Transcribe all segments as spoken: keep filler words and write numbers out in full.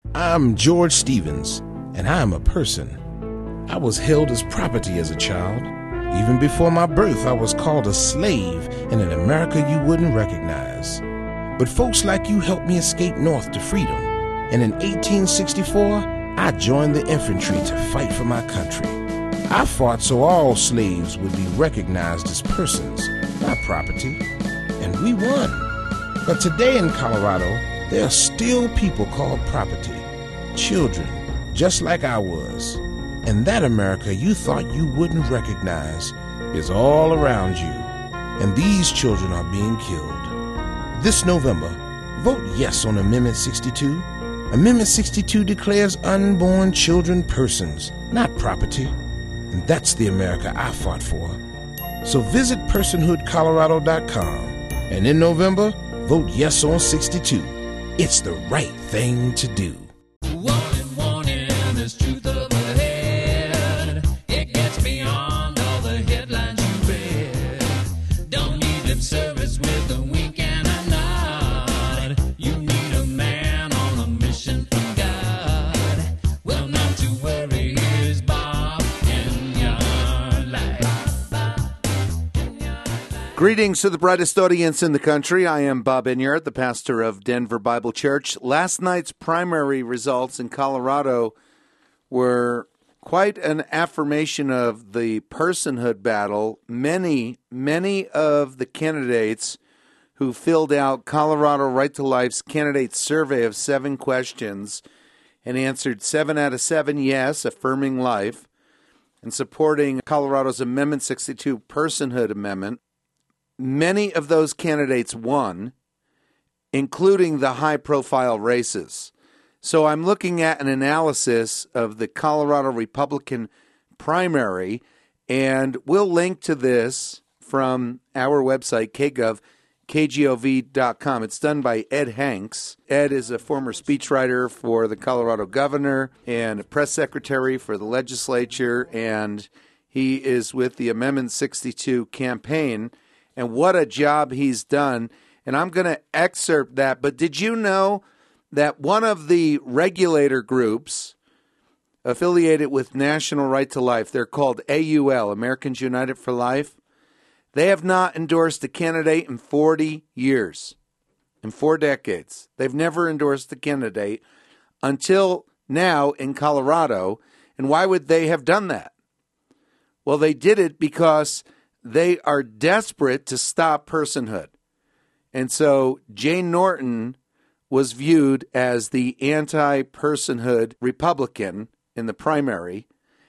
I'm George Stevens, and I am a person. I was held as property as a child. Even before my birth, I was called a slave in an America you wouldn't recognize. But folks like you helped me escape north to freedom. And in eighteen sixty-four, I joined the infantry to fight for my country. I fought so all slaves would be recognized as persons, not property. And we won. But today in Colorado, there are still people called property. Children, just like I was. And that America you thought you wouldn't recognize is all around you. And these children are being killed. This November, vote yes on Amendment sixty-two. Amendment sixty-two declares unborn children persons, not property. And that's the America I fought for. So visit personhood colorado dot com. And in November, vote yes on sixty-two. It's the right thing to do. Warning, warning, there's truth up ahead. It gets beyond all the headlines you read. Don't need lip service with a wink and a nod. You need a man on a mission from God. Well, not to worry, here's Bob in your life. Greetings to the brightest audience in the country. I am Bob Enyart, the pastor of Denver Bible Church. Last night's primary results in Colorado were quite an affirmation of the personhood battle. Many, many of the candidates who filled out Colorado Right to Life's candidate survey of seven questions and answered seven out of seven yes, affirming life, and supporting Colorado's Amendment sixty-two personhood amendment. Many of those candidates won, including the high-profile races. So I'm looking at an analysis of the Colorado Republican primary, and we'll link to this from our website, k gov k g o v dot com. It's done by Ed Hanks. Ed is a former speechwriter for the Colorado governor and a press secretary for the legislature, and he is with the Amendment sixty-two campaign. And what a job he's done. And I'm going to excerpt that. But did you know that one of the regulator groups affiliated with National Right to Life, they're called A U L, Americans United for Life, they have not endorsed a candidate in forty years, in four decades. They've never endorsed a candidate until now in Colorado. And why would they have done that? Well, they did it because they are desperate to stop personhood. And so Jane Norton was viewed as the anti-personhood Republican in the primary,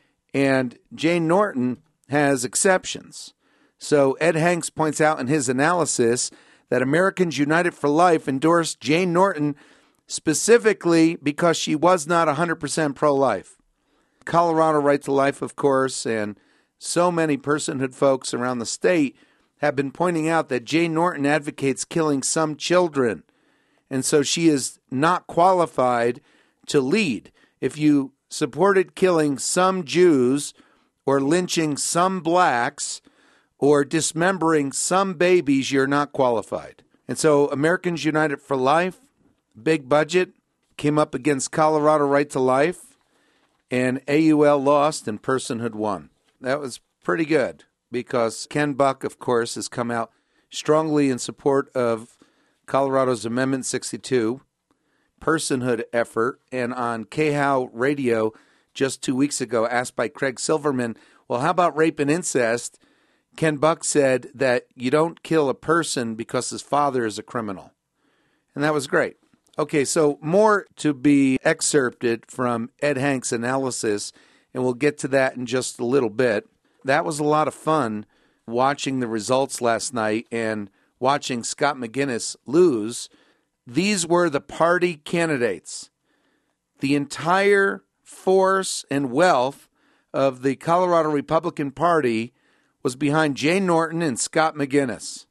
and Jane Norton has exceptions. So Ed Hanks points out in his analysis that Americans United for Life endorsed Jane Norton specifically because she was not one hundred percent pro-life. Colorado Right to Life, of course, and so many personhood folks around the state have been pointing out that Jane Norton advocates killing some children, and so she is not qualified to lead. If you supported killing some Jews or lynching some blacks or dismembering some babies, you're not qualified. And so Americans United for Life, big budget, came up against Colorado Right to Life, and A U L lost and personhood won. That was pretty good because Ken Buck, of course, has come out strongly in support of Colorado's Amendment sixty-two personhood effort. And on K H O W Radio just two weeks ago, asked by Craig Silverman, well, how about rape and incest? Ken Buck said that you don't kill a person because his father is a criminal. And that was great. Okay, so more to be excerpted from Ed Hanks' analysis, and we'll get to that in just a little bit. That was a lot of fun watching the results last night and watching Scott McGinnis lose. These were the party candidates. The entire force and wealth of the Colorado Republican Party was behind Jane Norton and Scott McGinnis.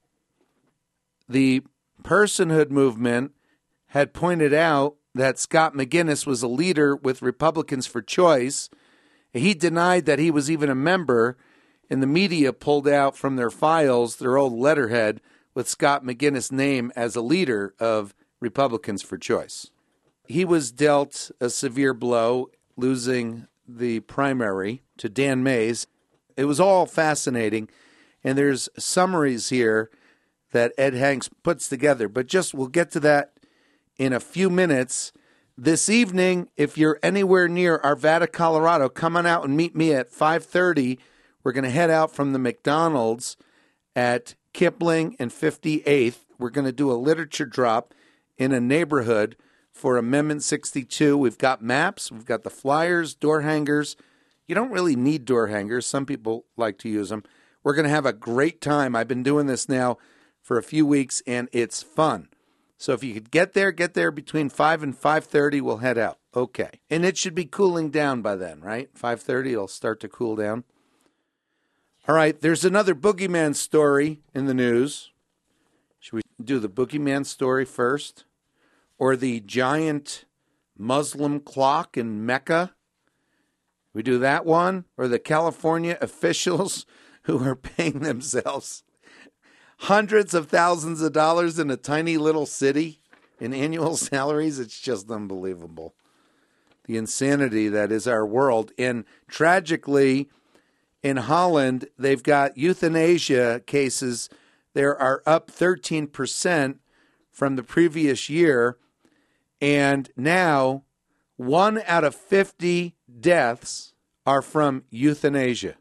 The personhood movement had pointed out that Scott McGinnis was a leader with Republicans for Choice. He denied that he was even a member, and the media pulled out from their files their old letterhead with Scott McGinnis' name as a leader of Republicans for Choice. he was dealt a severe blow, losing the primary to Dan Mays. It was all fascinating, and there's summaries here that Ed Hanks puts together, but just we'll get to that in a few minutes. This evening, if you're anywhere near Arvada, Colorado, come on out and meet me at five thirty. We're going to head out from the McDonald's at Kipling and fifty-eighth. We're going to do a literature drop in a neighborhood for Amendment sixty-two. We've got maps, we've got the flyers, door hangers. You don't really need door hangers. Some people like to use them. We're going to have a great time. I've been doing this now for a few weeks, and it's fun. So if you could get there, get there between five and five thirty, we'll head out. Okay. And it should be cooling down by then, right? five thirty, it'll start to cool down. All right, there's another boogeyman story in the news. Should we do the boogeyman story first? Or the giant Muslim clock in Mecca? We do that one? Or the California officials who are paying themselves hundreds of thousands of dollars in a tiny little city in annual salaries? It's just unbelievable. The insanity that is our world. And tragically, in Holland, they've got euthanasia cases. There are up thirteen percent from the previous year. And now, one out of fifty deaths are from euthanasia.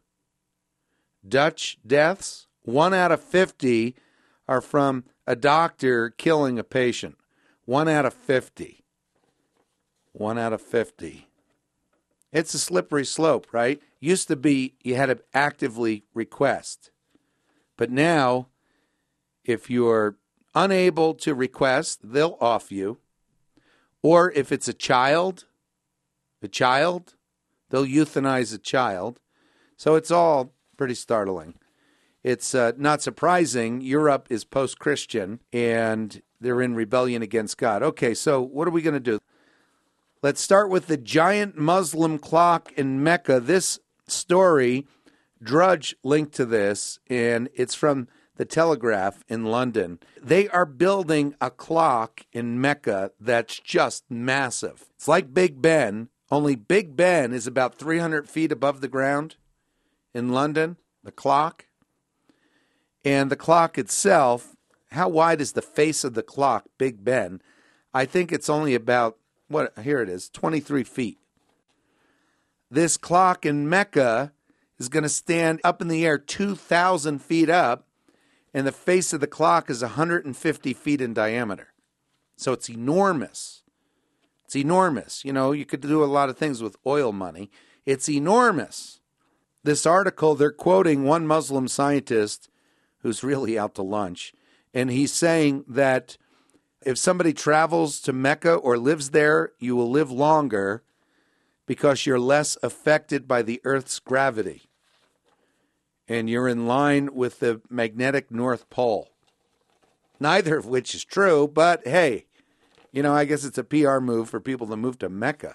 Dutch deaths, one out of fifty are from a doctor killing a patient. One out of fifty. One out of fifty. It's a slippery slope, right? Used to be you had to actively request. But now, if you're unable to request, they'll off you. Or if it's a child, a child, they'll euthanize a child. So it's all pretty startling. It's uh, not surprising. Europe is post-Christian, and they're in rebellion against God. Okay, so what are we going to do? Let's start with the giant Muslim clock in Mecca. This story, Drudge linked to this, and it's from the Telegraph in London. They are building a clock in Mecca that's just massive. It's like Big Ben, only Big Ben is about three hundred feet above the ground in London, the clock. And the clock itself, how wide is the face of the clock, Big Ben? I think it's only about, what? Here it is, twenty-three feet. This clock in Mecca is going to stand up in the air two thousand feet up, and the face of the clock is one hundred fifty feet in diameter. So it's enormous. It's enormous. You know, you could do a lot of things with oil money. It's enormous. This article, they're quoting one Muslim scientist who's really out to lunch, and he's saying that if somebody travels to Mecca or lives there, you will live longer because you're less affected by the Earth's gravity. And you're in line with the magnetic North Pole. Neither of which is true, but hey, you know, I guess it's a P R move for people to move to Mecca.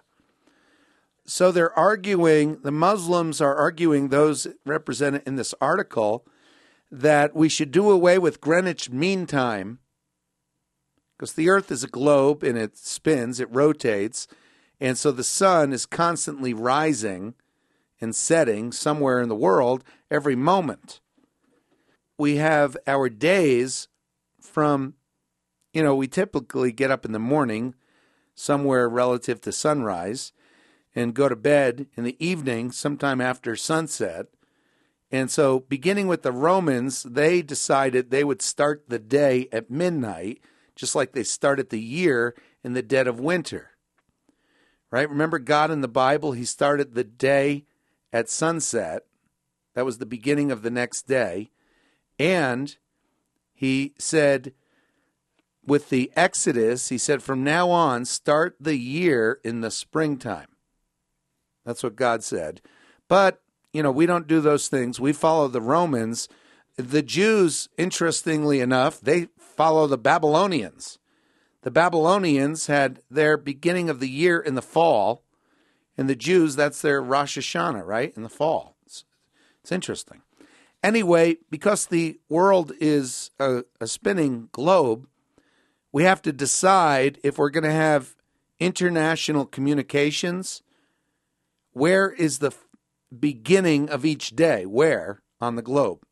So they're arguing, the Muslims are arguing, those represented in this article, that we should do away with Greenwich Mean Time, because the Earth is a globe and it spins, it rotates, and so the sun is constantly rising and setting somewhere in the world every moment. We have our days from, you know, we typically get up in the morning somewhere relative to sunrise and go to bed in the evening sometime after sunset. And so beginning with the Romans, they decided they would start the day at midnight, just like they started the year in the dead of winter. Right? Remember God in the Bible, he started the day at sunset. That was the beginning of the next day. And he said, with the Exodus, he said, from now on, start the year in the springtime. That's what God said. But, you know, we don't do those things. We follow the Romans. The Jews, interestingly enough, they follow the Babylonians. The Babylonians had their beginning of the year in the fall, and the Jews, that's their Rosh Hashanah, right, in the fall. It's, it's interesting. Anyway, because the world is a, a spinning globe, we have to decide if we're going to have international communications, where is the f- beginning of each day? Where on the globe?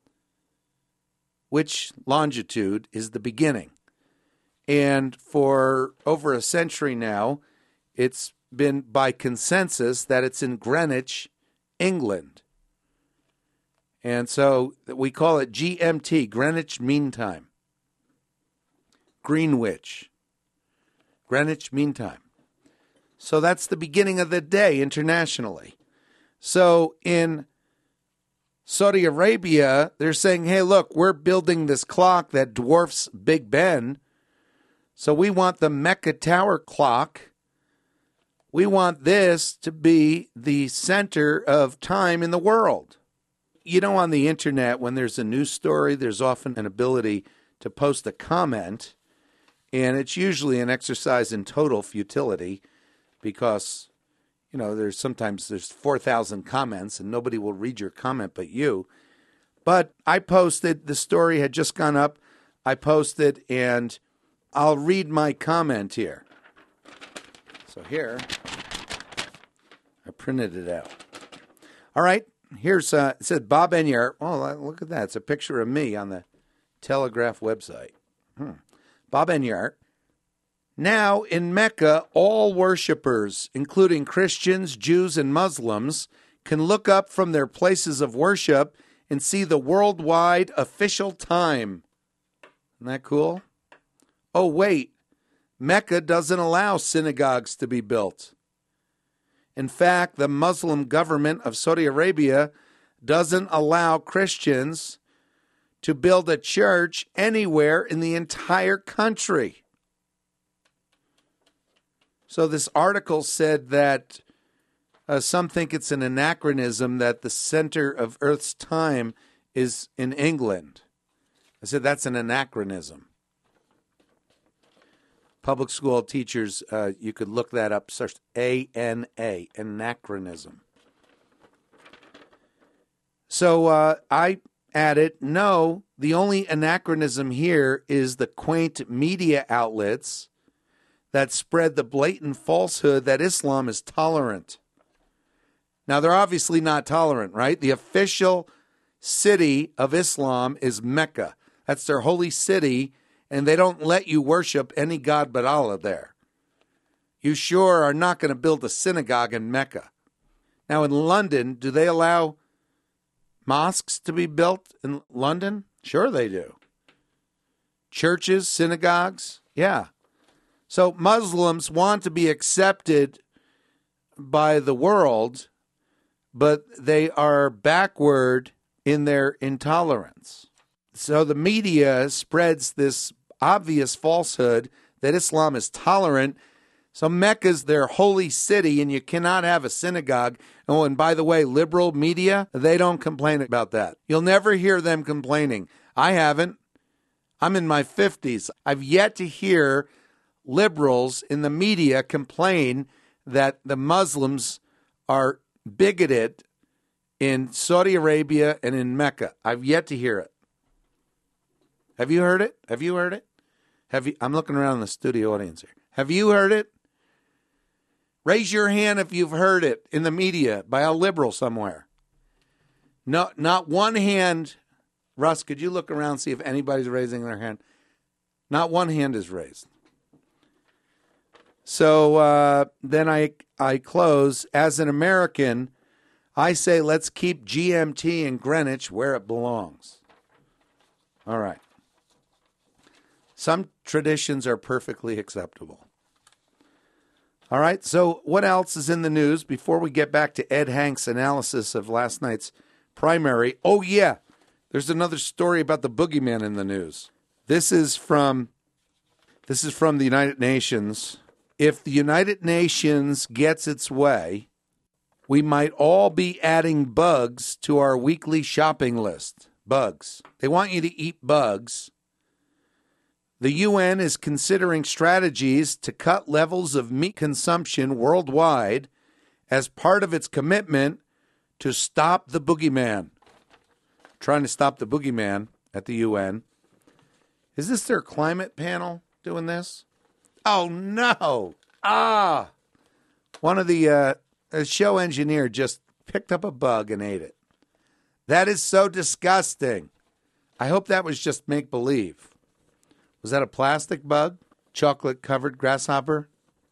Which longitude is the beginning? And for over a century now, it's been by consensus that it's in Greenwich, England. And so we call it G M T, Greenwich Mean Time. Greenwich. Greenwich Mean Time. So that's the beginning of the day internationally. So in Saudi Arabia, they're saying, hey, look, we're building this clock that dwarfs Big Ben. So we want the Mecca Tower clock. We want this to be the center of time in the world. You know, on the internet, when there's a news story, there's often an ability to post a comment, and it's usually an exercise in total futility because, you know, there's sometimes there's four thousand comments and nobody will read your comment but you. But I posted, the story had just gone up, I posted, and I'll read my comment here. So here, I printed it out. All right, here's, uh, it said Bob Enyart. Oh, look at that. It's a picture of me on the Telegraph website. Hmm. Bob Enyart. Now, in Mecca, all worshipers, including Christians, Jews, and Muslims, can look up from their places of worship and see the worldwide official time. Isn't that cool? Oh, wait. Mecca doesn't allow synagogues to be built. In fact, the Muslim government of Saudi Arabia doesn't allow Christians to build a church anywhere in the entire country. So this article said that uh, some think it's an anachronism that the center of Earth's time is in England. I said that's an anachronism. Public school teachers, uh, you could look that up, search A N A, anachronism. So uh, I added, no, the only anachronism here is the quaint media outlets that spread the blatant falsehood that Islam is tolerant. Now, they're obviously not tolerant, right? The official city of Islam is Mecca. That's their holy city, and they don't let you worship any god but Allah there. You sure are not going to build a synagogue in Mecca. Now, in London, do they allow mosques to be built in London? Sure they do. Churches, synagogues, yeah. So Muslims want to be accepted by the world, but they are backward in their intolerance. So the media spreads this obvious falsehood that Islam is tolerant. So Mecca's their holy city, and you cannot have a synagogue. Oh, and by the way, liberal media, they don't complain about that. You'll never hear them complaining. I haven't. I'm in my fifties. I've yet to hear liberals in the media complain that the Muslims are bigoted in Saudi Arabia and in Mecca. I've yet to hear it. Have you heard it? Have you heard it? Have you? I'm looking around the studio audience here. Have you heard it? Raise your hand if you've heard it in the media by a liberal somewhere. No, not one hand. Russ, could you look around and see if anybody's raising their hand? Not one hand is raised. So uh, then I I close. As an American, I say let's keep G M T in Greenwich where it belongs. All right. Some traditions are perfectly acceptable. All right, so what else is in the news before we get back to Ed Hank's analysis of last night's primary? Oh, yeah, there's another story about the boogeyman in the news. This is from this is from the United Nations. If the United Nations gets its way, we might all be adding bugs to our weekly shopping list. Bugs. They want you to eat bugs. The U N is considering strategies to cut levels of meat consumption worldwide as part of its commitment to stop the boogeyman. Trying to stop the boogeyman at the U N. Is this their climate panel doing this? Oh, no. Ah, one of the uh, a show engineer just picked up a bug and ate it. That is so disgusting. I hope that was just make-believe. Was that a plastic bug? Chocolate-covered grasshopper?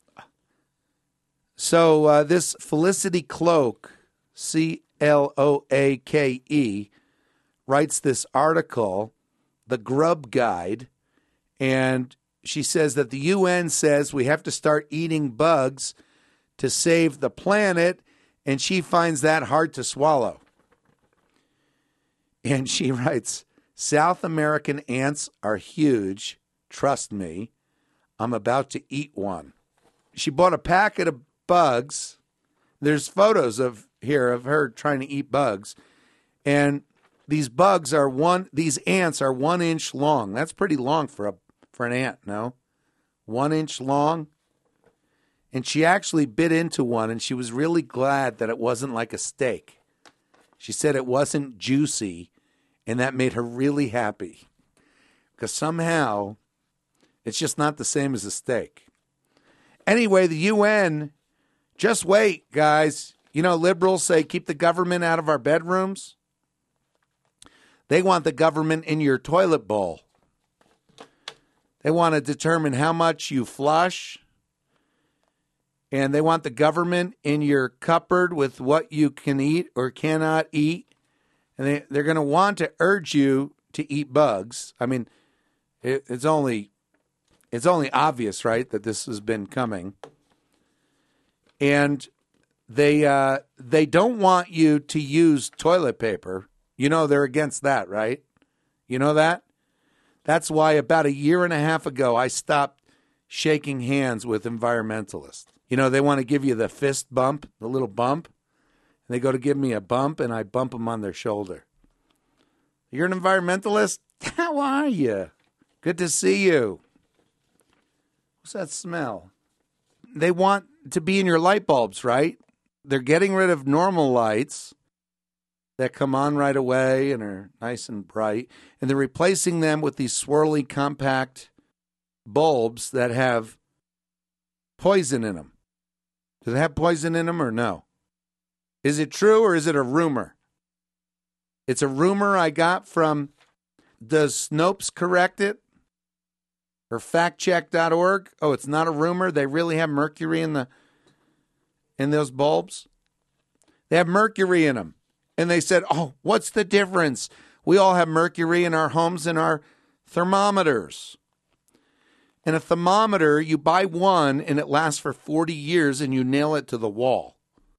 So uh, this Felicity Cloak, C L O A K E, writes this article, The Grub Guide, and she says that the U N says we have to start eating bugs to save the planet, and she finds that hard to swallow. And she writes, South American ants are huge. Trust me, I'm about to eat one. She bought a packet of bugs. There's photos of here of her trying to eat bugs. And these bugs are one, these ants are one inch long. That's pretty long for a for an ant, no? One inch long. And she actually bit into one, and she was really glad that it wasn't like a steak. She said it wasn't juicy, and that made her really happy. Because somehow, it's just not the same as a steak. Anyway, the U N, just wait, guys. You know, liberals say keep the government out of our bedrooms. They want the government in your toilet bowl. They want to determine how much you flush. And they want the government in your cupboard with what you can eat or cannot eat. And they, they're going to want to urge you to eat bugs. I mean, it, it's only it's only obvious, right, that this has been coming. And they uh, they don't want you to use toilet paper. You know they're against that, right? You know that? That's why about a year and a half ago, I stopped shaking hands with environmentalists. You know, they want to give you the fist bump, the little bump. And they go to give me a bump, and I bump them on their shoulder. You're an environmentalist? How are you? Good to see you. What's that smell? They want to be in your light bulbs, right? They're getting rid of normal lights that come on right away and are nice and bright, and they're replacing them with these swirly, compact bulbs that have poison in them. Do they have poison in them or no? Is it true or is it a rumor? It's a rumor I got from, does Snopes correct it? Or fact check dot org? Oh, it's not a rumor. They really have mercury in the in those bulbs? They have mercury in them. And they said, oh, what's the difference? We all have mercury in our homes and our thermometers. And a thermometer, you buy one and it lasts for forty years and you nail it to the wall.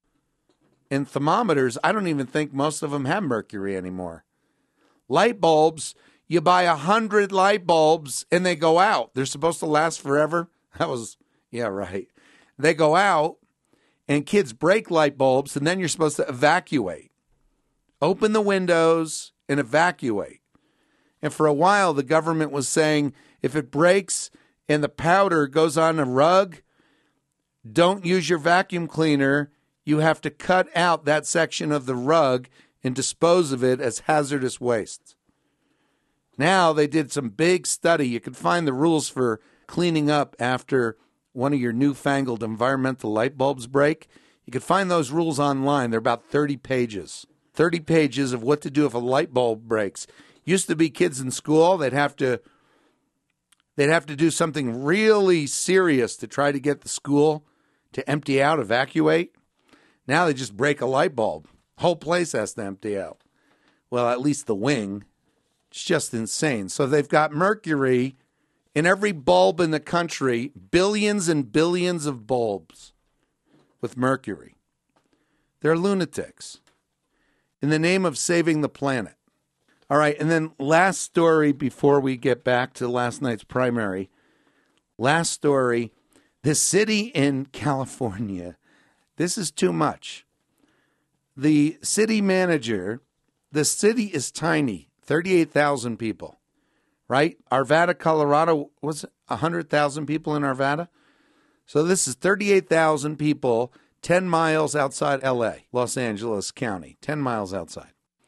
And thermometers, I don't even think most of them have mercury anymore. Light bulbs, you buy a hundred light bulbs and they go out. They're supposed to last forever. That was, yeah, right. They go out and kids break light bulbs and then you're supposed to evacuate. Open the windows and evacuate. And for a while, the government was saying, if it breaks and the powder goes on a rug, don't use your vacuum cleaner. You have to cut out that section of the rug and dispose of it as hazardous waste. Now they did some big study. You can find the rules for cleaning up after one of your newfangled environmental light bulbs break. You can find those rules online. They're about thirty pages. thirty pages of what to do if a light bulb breaks. Used to be kids in school, they'd have to they'd have to do something really serious to try to get the school to empty out, evacuate. Now they just break a light bulb. Whole place has to empty out. Well, at least the wing. It's just insane. So they've got mercury in every bulb in the country, billions and billions of bulbs with mercury. They're lunatics in the name of saving the planet. All right, and then last story before we get back to last night's primary. Last story, the city in California. This is too much. The city manager, the city is tiny, thirty-eight thousand people, right? Arvada, Colorado, was one hundred thousand people in Arvada? So this is thirty-eight thousand people, ten miles outside L A, Los Angeles County, ten miles outside.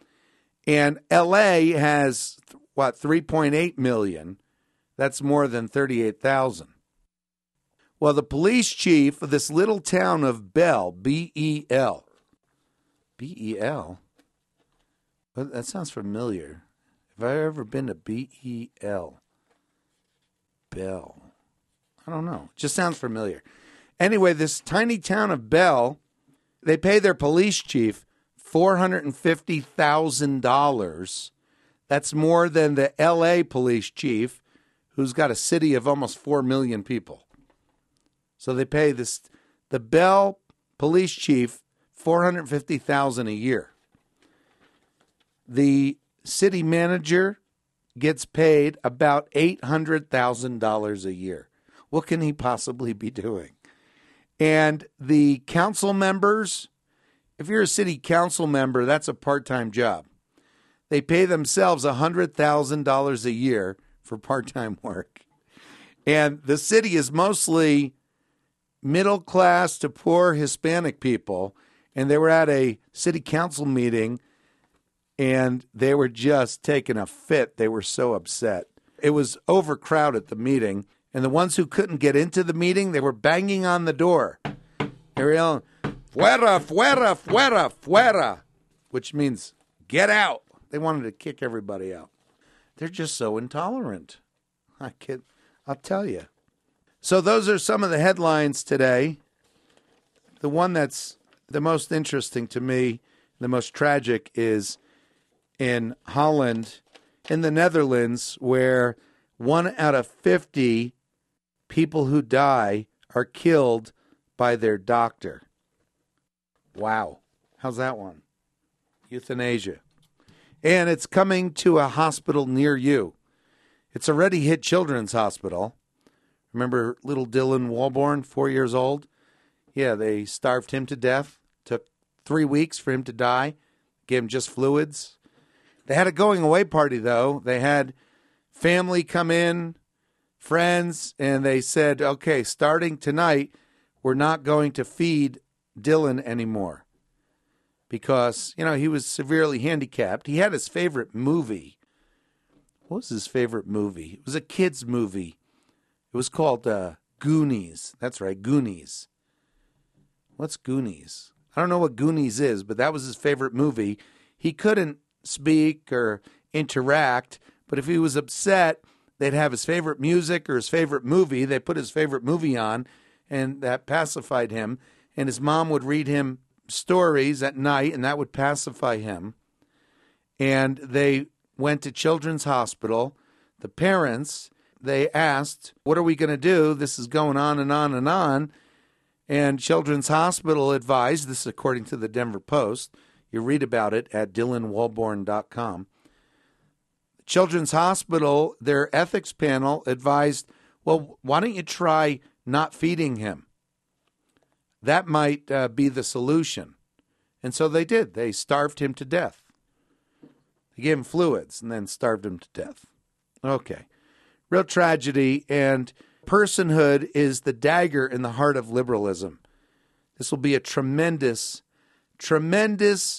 And L A has, what, three point eight million. That's more than thirty-eight thousand. Well, the police chief of this little town of Bell, B E L. B E L? Well, that sounds familiar. Have I ever been to B E L? Bell. I don't know. Just sounds familiar. Anyway, this tiny town of Bell, they pay their police chief four hundred fifty thousand dollars. That's more than the L A police chief, who's got a city of almost four million people. So they pay this the Bell police chief four hundred fifty thousand dollars a year. The city manager gets paid about eight hundred thousand dollars a year. What can he possibly be doing? And the council members, if you're a city council member, that's a part-time job. They pay themselves one hundred thousand dollars a year for part-time work. And the city is mostly middle class to poor Hispanic people. And they were at a city council meeting, and they were just taking a fit. They were so upset. It was overcrowded, the meeting. And the ones who couldn't get into the meeting, they were banging on the door. They were yelling, fuera, fuera, fuera, fuera, which means get out. They wanted to kick everybody out. They're just so intolerant. I can't, I'll tell you. So those are some of the headlines today. The one that's the most interesting to me, the most tragic, is in Holland, in the Netherlands, where one out of fifty people who die are killed by their doctor. Wow. How's that one? Euthanasia. And it's coming to a hospital near you. It's already hit Children's Hospital. Remember little Dylan Walborn, four years old? Yeah, they starved him to death. Took three weeks for him to die. Gave him just fluids. They had a going away party, though. They had family come in, friends, and they said, okay, starting tonight, we're not going to feed Dylan anymore because, you know, he was severely handicapped. He had his favorite movie. What was his favorite movie? It was a kid's movie. It was called uh, Goonies. That's right, Goonies. What's Goonies? I don't know what Goonies is, but that was his favorite movie. He couldn't speak or interact, but if he was upset, they'd have his favorite music or his favorite movie. They put his favorite movie on, and that pacified him. And his mom would read him stories at night, and that would pacify him. And they went to Children's Hospital. The parents, they asked, what are we going to do? This is going on and on and on. And Children's Hospital advised, this is according to the Denver Post, you read about it at dylan walborn dot com. Children's Hospital, their ethics panel advised, well, why don't you try not feeding him? That might uh, be the solution. And so they did. They starved him to death. They gave him fluids and then starved him to death. Okay. Real tragedy, and personhood is the dagger in the heart of liberalism. This will be a tremendous, tremendous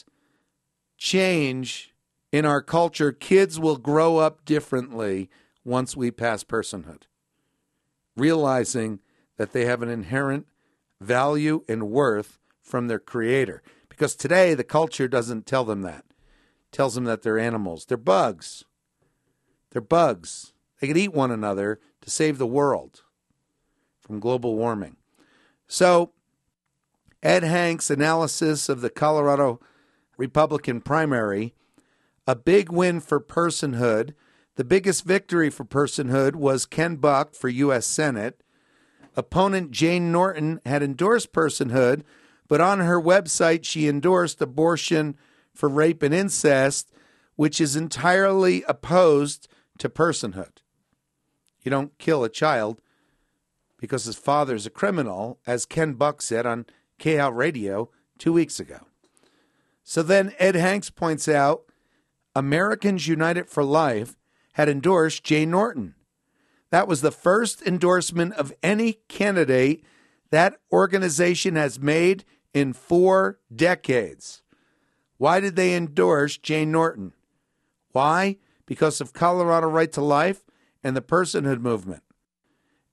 change in our culture. Kids will grow up differently once we pass personhood, realizing that they have an inherent value and worth from their creator. Because today the culture doesn't tell them that. It tells them that they're animals. They're bugs. They're bugs. They could eat one another to save the world from global warming. So Ed Hanks' analysis of the Colorado Republican primary, a big win for personhood. The biggest victory for personhood was Ken Buck for U S Senate. Opponent Jane Norton had endorsed personhood, but on her website she endorsed abortion for rape and incest, which is entirely opposed to personhood. You don't kill a child because his father's a criminal, as Ken Buck said on K H O L Radio two weeks ago. So then Ed Hanks points out Americans United for Life had endorsed Jane Norton. That was the first endorsement of any candidate that organization has made in four decades. Why did they endorse Jane Norton? Why? Because of Colorado Right to Life and the personhood movement.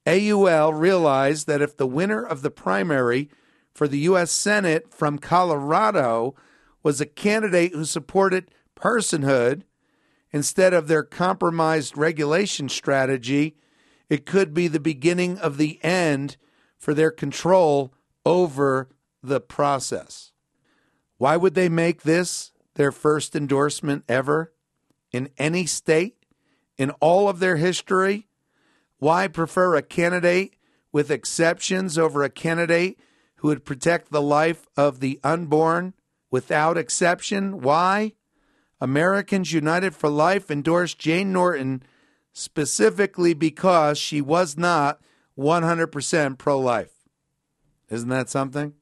A U L realized that if the winner of the primary for the U S Senate from Colorado was a candidate who supported personhood instead of their compromised regulation strategy, it could be the beginning of the end for their control over the process. Why would they make this their first endorsement ever in any state in all of their history? Why prefer a candidate with exceptions over a candidate who would protect the life of the unborn without exception? Why? Americans United for Life endorsed Jane Norton specifically because she was not one hundred percent pro-life. Isn't that something?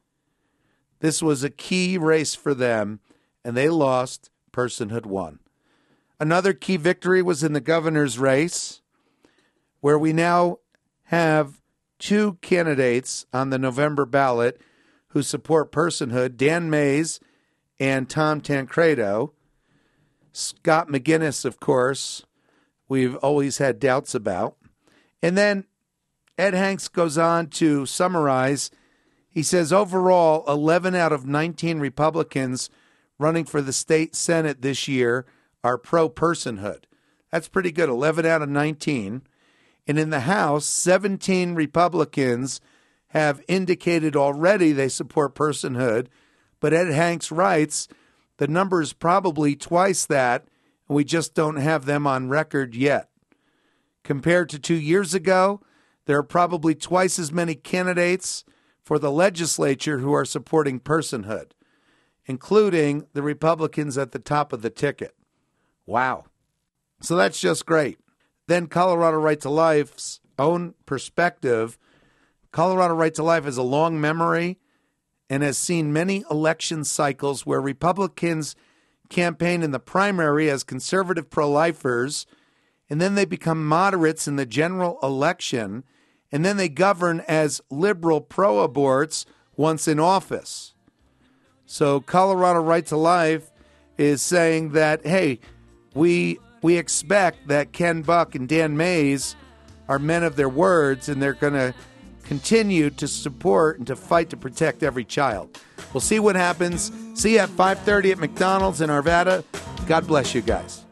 This was a key race for them, and they lost. Personhood won. Another key victory was in the governor's race, where we now have two candidates on the November ballot who support personhood, Dan Mays and Tom Tancredo. Scott McGinnis, of course, we've always had doubts about. And then Ed Hanks goes on to summarize. He says, overall, eleven out of nineteen Republicans running for the state Senate this year are pro-personhood. That's pretty good, eleven out of nineteen. And in the House, seventeen Republicans have indicated already they support personhood. But Ed Hanks writes, the number is probably twice that, and we just don't have them on record yet. Compared to two years ago, there are probably twice as many candidates for the legislature who are supporting personhood, including the Republicans at the top of the ticket. Wow. So that's just great. Then Colorado Right to Life's own perspective. Colorado Right to Life has a long memory and has seen many election cycles where Republicans campaign in the primary as conservative pro-lifers, and then they become moderates in the general election, and then they govern as liberal pro-aborts once in office. So Colorado Right to Life is saying that, hey, we we expect that Ken Buck and Dan Mays are men of their words, and they're going to continue to support and to fight to protect every child. We'll see what happens. See you at five thirty at McDonald's in Arvada. God bless you guys.